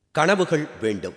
கனவுகள் வேண்டும்.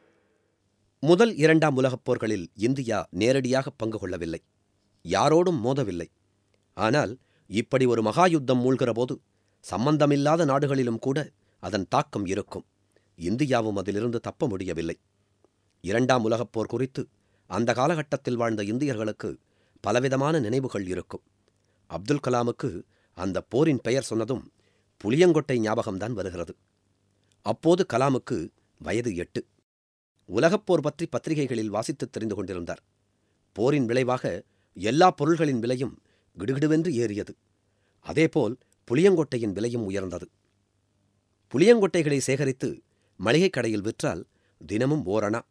முதல் இரண்டாம் உலகப் போர்களில் இந்தியா நேரடியாக பங்கு கொள்ளவில்லை, யாரோடும் மோதவில்லை. ஆனால் இப்படி ஒரு மகா யுத்தம் மூழ்கிறபோது சம்பந்தமில்லாத நாடுகளிலும் கூட அதன் தாக்கம் இருக்கும். இந்தியாவும் அதிலிருந்து தப்ப முடியவில்லை. இரண்டாம் உலகப் போர் குறித்து அந்த காலகட்டத்தில் வாழ்ந்த இந்தியர்களுக்கு பலவிதமான நினைவுகள் இருக்கும். அப்துல் கலாமுக்கு அந்த போரின் பெயர் சொன்னதும் புளியங்கொட்டை ஞாபகம்தான் வருகிறது. அப்போது கலாமுக்கு வயது 8. உலகப்போர் பற்றி பத்திரிகைகளில் வாசித்து தெரிந்து கொண்டிருந்தார். போரின் விளைவாக எல்லா பொருள்களின் விலையும் கிடுகிடுவென்று ஏறியது. அதேபோல் புளியங்கொட்டையின் விலையும் உயர்ந்தது. புளியங்கொட்டைகளை சேகரித்து மளிகைக் கடையில் விற்றால் தினமும் ஓரணா,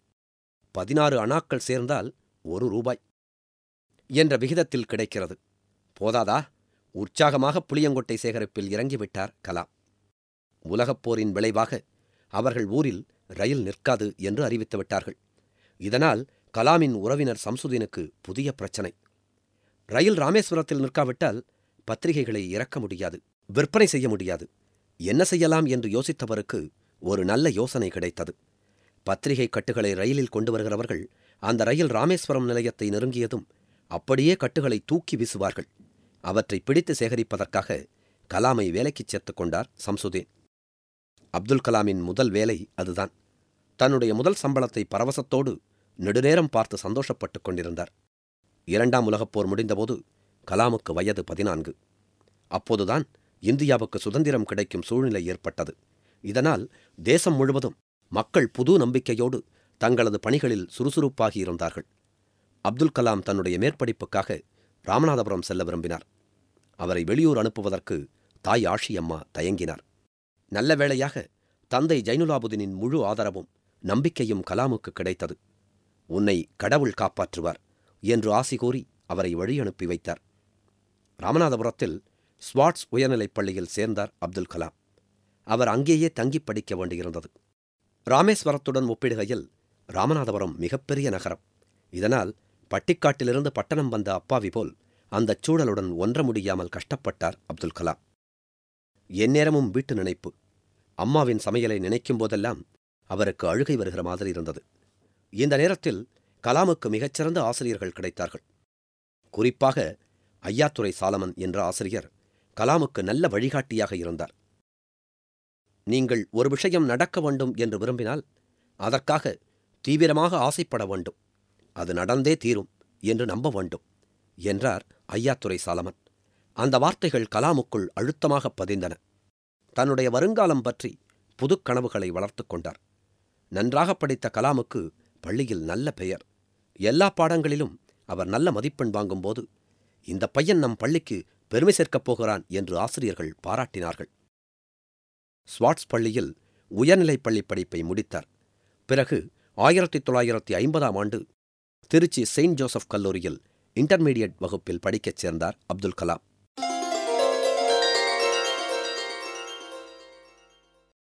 16 அணாக்கள் சேர்ந்தால் ₹1 என்ற விகிதத்தில் கிடைக்கிறது. போதாதா, உற்சாகமாக புளியங்கொட்டை சேகரிப்பில் இறங்கிவிட்டார் கலாம். உலகப்போரின் விளைவாக அவர்கள் ஊரில் ரயில் நிற்காது என்று அறிவித்துவிட்டார்கள். இதனால் கலாமின் உறவினர் சம்சுதீனுக்கு புதிய பிரச்சனை. ரயில் ராமேஸ்வரத்தில் நிற்காவிட்டால் பத்திரிகைகளை இறக்க முடியாது, விற்பனை செய்ய முடியாது. என்ன செய்யலாம் என்று யோசித்தவருக்கு ஒரு நல்ல யோசனை கிடைத்தது. பத்திரிகை கட்டுகளை ரயிலில் கொண்டு வருகிறவர்கள் அந்த ரயில் ராமேஸ்வரம் நிலையத்தை நெருங்கியதும் அப்படியே கட்டுகளை தூக்கி வீசுவார்கள். அவற்றை பிடித்து சேகரிப்பதற்காக கலாமை வேலைக்குச் சேர்த்துக் கொண்டார் சம்சுதீன். அப்துல் கலாமின் முதல் வேலை அதுதான். தன்னுடைய முதல் சம்பளத்தை பரவசத்தோடு நெடுநேரம் பார்த்து சந்தோஷப்பட்டுக் கொண்டிருந்தார். இரண்டாம் உலகப்போர் முடிந்தபோது கலாமுக்கு வயது 14. அப்போதுதான் இந்தியாவுக்கு சுதந்திரம் கிடைக்கும் சூழ்நிலை ஏற்பட்டது. இதனால் தேசம் முழுவதும் மக்கள் புது நம்பிக்கையோடு தங்களது பணிகளில் சுறுசுறுப்பாகியிருந்தார்கள். அப்துல் கலாம் தன்னுடைய மேற்படிப்புக்காக ராமநாதபுரம் செல்ல விரும்பினார். அவரை வெளியூர் அனுப்புவதற்கு தாய் ஆஷியம்மா தயங்கினார். நல்ல வேளையாக தந்தை ஜைனுலாபுதீனின் முழு ஆதரவும் நம்பிக்கையும் கலாமுக்கு கிடைத்தது. உன்னை கடவுள் காப்பாற்றுவார் என்று ஆசி கூறி அவரை வழி அனுப்பி வைத்தார். ராமநாதபுரத்தில் ஸ்வாட்ஸ் உயர்நிலைப் பள்ளியில் சேர்ந்தார் அப்துல் கலாம். அவர் அங்கேயே தங்கி படிக்க வேண்டியிருந்தது. ராமேஸ்வரத்துடன் ஒப்பிடுகையில் ராமநாதபுரம் மிகப்பெரிய நகரம். இதனால் பட்டிக்காட்டிலிருந்து பட்டணம் வந்த அப்பாவி போல் அந்தச் சூழலுடன் ஒன்ற முடியாமல் கஷ்டப்பட்டார் அப்துல் கலாம். எந்நேரமும் வீட்டு நினைப்பு. அம்மாவின் சமையலை நினைக்கும் போதெல்லாம் அவருக்கு அழுகை வருகிற மாதிரி இருந்தது. இந்த நேரத்தில் கலாமுக்கு மிகச்சிறந்த ஆசிரியர்கள் கிடைத்தார்கள். குறிப்பாக ஐயாத்துரை சாலமன் என்ற ஆசிரியர் கலாமுக்கு நல்ல வழிகாட்டியாக இருந்தார். நீங்கள் ஒரு விஷயம் நடக்க வேண்டும் என்று விரும்பினால் அதற்காக தீவிரமாக ஆசைப்பட வேண்டும், அது நடந்தே தீரும் என்று நம்ப வேண்டும் என்றார் ஐயாத்துரை சாலமன். அந்த வார்த்தைகள் கலாமுக்குள் அழுத்தமாக பதிந்தன. தன்னுடைய வருங்காலம் பற்றி புதுக் கனவுகளை வளர்த்து கொண்டார். நன்றாக படித்த கலாமுக்கு பள்ளியில் நல்ல பெயர். எல்லா பாடங்களிலும் அவர் நல்ல மதிப்பெண் வாங்கும்போது இந்த பையன் நம் பள்ளிக்கு பெருமை சேர்க்கப் போகிறான் என்று ஆசிரியர்கள் பாராட்டினார்கள். ஸ்வாட்ஸ் பள்ளியில் உயர்நிலைப் பள்ளி படிப்பை முடித்தார். பிறகு 1950ஆம் ஆண்டு திருச்சி செயின்ட் ஜோசப் கல்லூரியில் இன்டர்மீடியட் வகுப்பில் படிக்கச் சேர்ந்தார் அப்துல் கலாம்.